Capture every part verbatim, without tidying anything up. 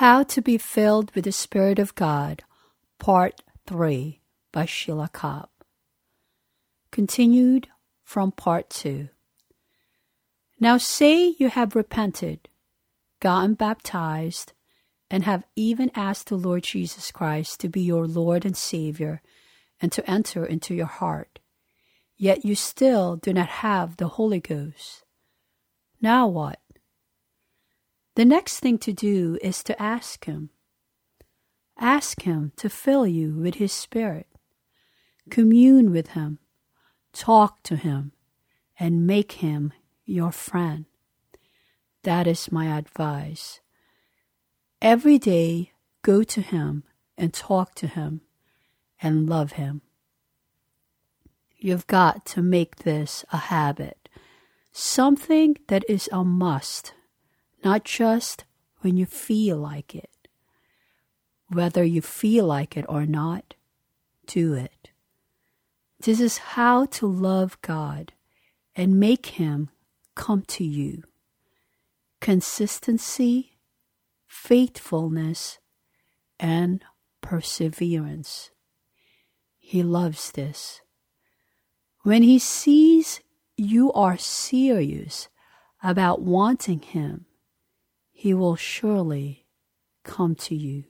How to be Filled with the Spirit of God, Part three by Sheila Cobb. Continued from Part two. Now say you have repented, gotten baptized, and have even asked the Lord Jesus Christ to be your Lord and Savior and to enter into your heart, yet you still do not have the Holy Ghost. Now what? The next thing to do is to ask Him. Ask Him to fill you with His Spirit. Commune with Him, talk to Him, and make Him your friend. That is my advice. Every day, go to Him and talk to Him and love Him. You've got to make this a habit, something that is a must, not just when you feel like it. Whether you feel like it or not, do it. This is how to love God and make Him come to you. Consistency, faithfulness, and perseverance. He loves this. When He sees you are serious about wanting Him, He will surely come to you.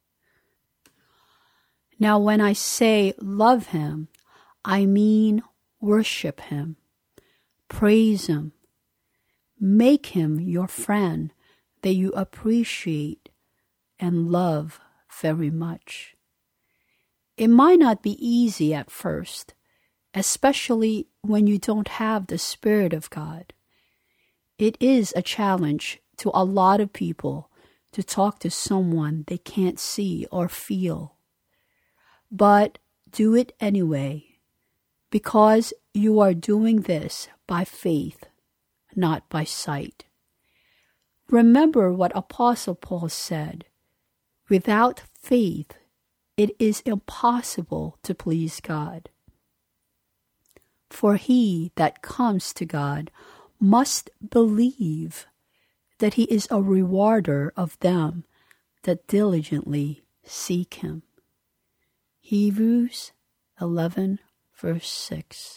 Now, when I say love Him, I mean worship Him, praise Him, make Him your friend that you appreciate and love very much. It might not be easy at first, especially when you don't have the Spirit of God. It is a challenge to a lot of people to talk to someone they can't see or feel. But do it anyway, because you are doing this by faith, not by sight. Remember what Apostle Paul said, without faith, it is impossible to please God. For he that comes to God must believe that He is a rewarder of them that diligently seek Him. Hebrews eleven, verse six.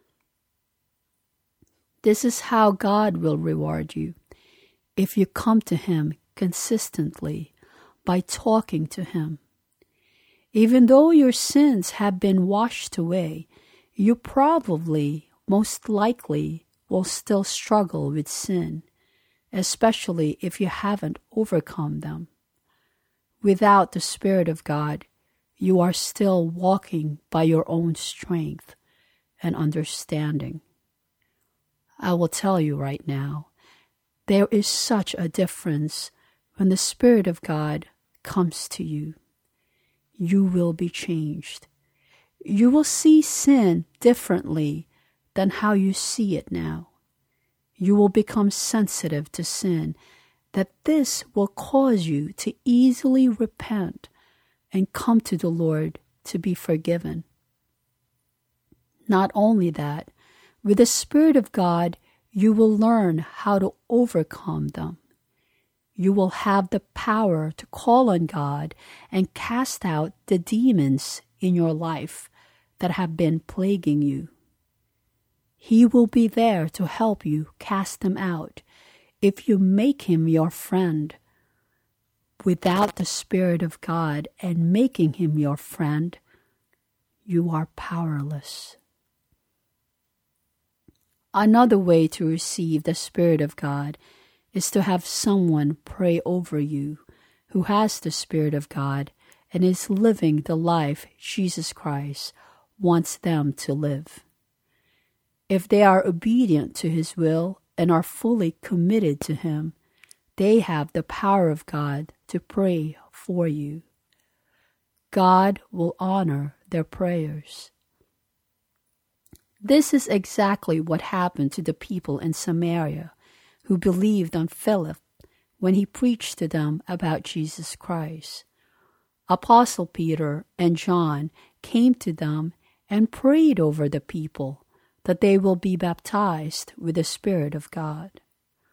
This is how God will reward you if you come to Him consistently by talking to Him. Even though your sins have been washed away, you probably, most likely, will still struggle with sin, especially if you haven't overcome them. Without the Spirit of God, you are still walking by your own strength and understanding. I will tell you right now, there is such a difference when the Spirit of God comes to you. You will be changed. You will see sin differently than how you see it now. You will become sensitive to sin, that this will cause you to easily repent and come to the Lord to be forgiven. Not only that, with the Spirit of God, you will learn how to overcome them. You will have the power to call on God and cast out the demons in your life that have been plaguing you. He will be there to help you cast them out if you make Him your friend. Without the Spirit of God and making Him your friend, you are powerless. Another way to receive the Spirit of God is to have someone pray over you who has the Spirit of God and is living the life Jesus Christ wants them to live. If they are obedient to His will and are fully committed to Him, they have the power of God to pray for you. God will honor their prayers. This is exactly what happened to the people in Samaria who believed on Philip when he preached to them about Jesus Christ. Apostle Peter and John came to them and prayed over the people that they will be baptized with the Spirit of God.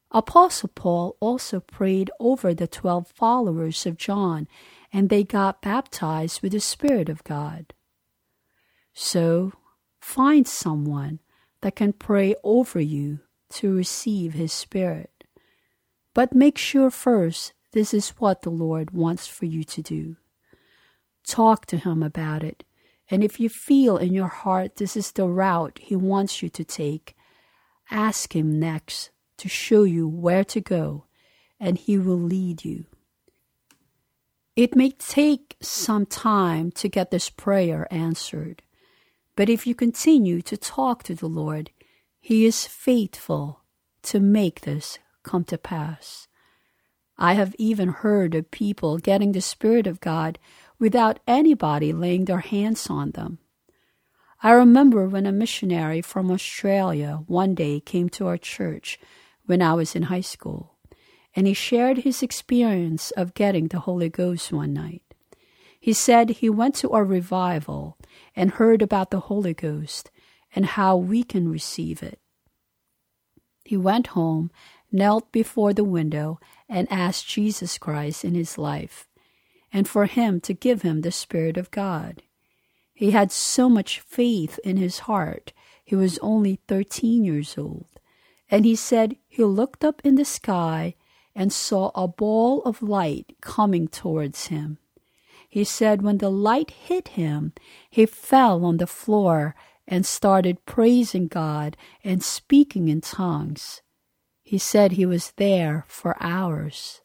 Apostle Paul also prayed over the twelve followers of John, and they got baptized with the Spirit of God. So, find someone that can pray over you to receive His Spirit. But make sure first this is what the Lord wants for you to do. Talk to Him about it, and if you feel in your heart this is the route He wants you to take, ask Him next to show you where to go, and He will lead you. It may take some time to get this prayer answered, but if you continue to talk to the Lord, He is faithful to make this come to pass. I have even heard of people getting the Spirit of God without anybody laying their hands on them. I remember when a missionary from Australia one day came to our church when I was in high school, and he shared his experience of getting the Holy Ghost one night. He said he went to a revival and heard about the Holy Ghost and how we can receive it. He went home, knelt before the window, and asked Jesus Christ in his life, and for Him to give him the Spirit of God. He had so much faith in his heart. He was only thirteen years old. And he said he looked up in the sky and saw a ball of light coming towards him. He said when the light hit him, he fell on the floor and started praising God and speaking in tongues. He said he was there for hours.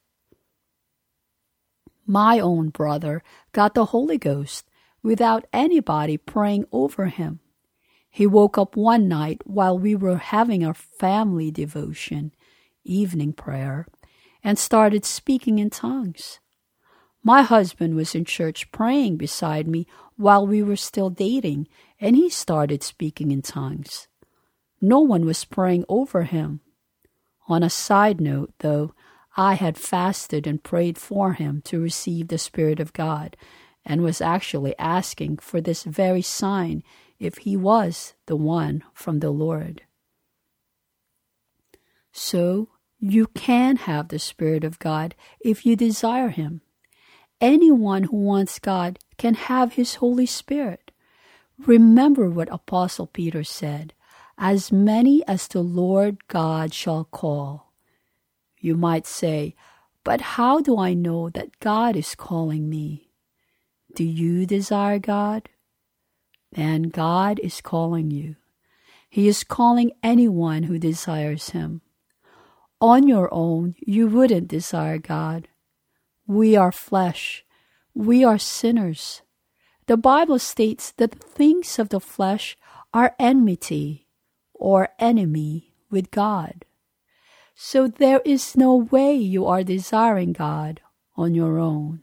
My own brother got the Holy Ghost without anybody praying over him. He woke up one night while we were having our family devotion, evening prayer, and started speaking in tongues. My husband was in church praying beside me while we were still dating, and he started speaking in tongues. No one was praying over him. On a side note, though, I had fasted and prayed for him to receive the Spirit of God, and was actually asking for this very sign if he was the one from the Lord. So, you can have the Spirit of God if you desire Him. Anyone who wants God can have His Holy Spirit. Remember what Apostle Peter said, "As many as the Lord God shall call." You might say, but how do I know that God is calling me? Do you desire God? Then God is calling you. He is calling anyone who desires Him. On your own, you wouldn't desire God. We are flesh. We are sinners. The Bible states that the things of the flesh are enmity or enemy with God. So there is no way you are desiring God on your own.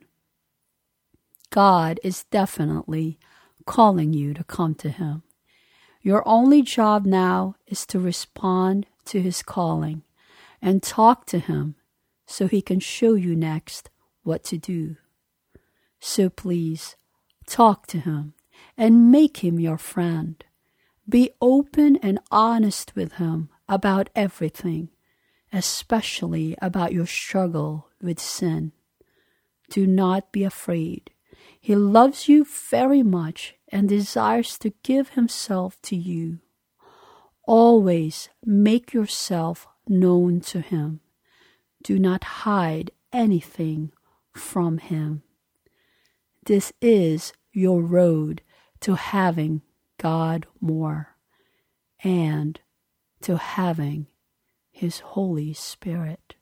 God is definitely calling you to come to Him. Your only job now is to respond to His calling and talk to Him so He can show you next what to do. So please, talk to Him and make Him your friend. Be open and honest with Him about everything, especially about your struggle with sin. Do not be afraid. He loves you very much and desires to give Himself to you. Always make yourself known to Him. Do not hide anything from Him. This is your road to having God more and to having His Holy Spirit.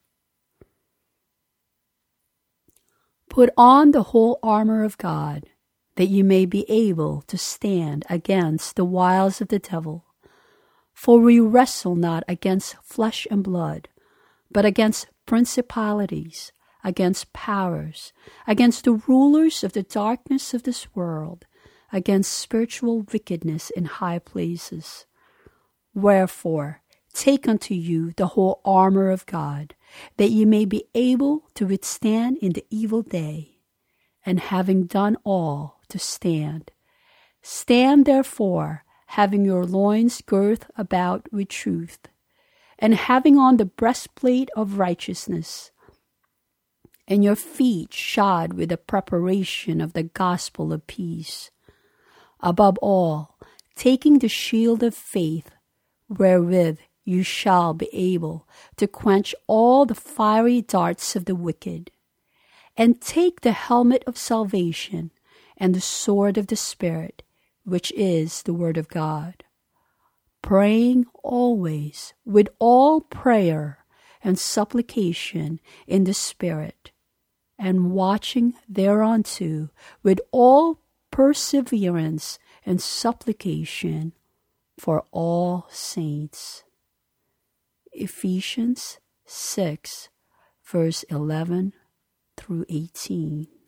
Put on the whole armor of God, that you may be able to stand against the wiles of the devil. For we wrestle not against flesh and blood, but against principalities, against powers, against the rulers of the darkness of this world, against spiritual wickedness in high places. Wherefore, take unto you the whole armor of God, that ye may be able to withstand in the evil day, and having done all, to stand. Stand therefore, having your loins girt about with truth, and having on the breastplate of righteousness, and your feet shod with the preparation of the gospel of peace. Above all, taking the shield of faith, wherewith you shall be able to quench all the fiery darts of the wicked, and take the helmet of salvation and the sword of the Spirit, which is the word of God, praying always with all prayer and supplication in the Spirit, and watching thereunto with all perseverance and supplication for all saints. Ephesians six, verse eleven through eighteen.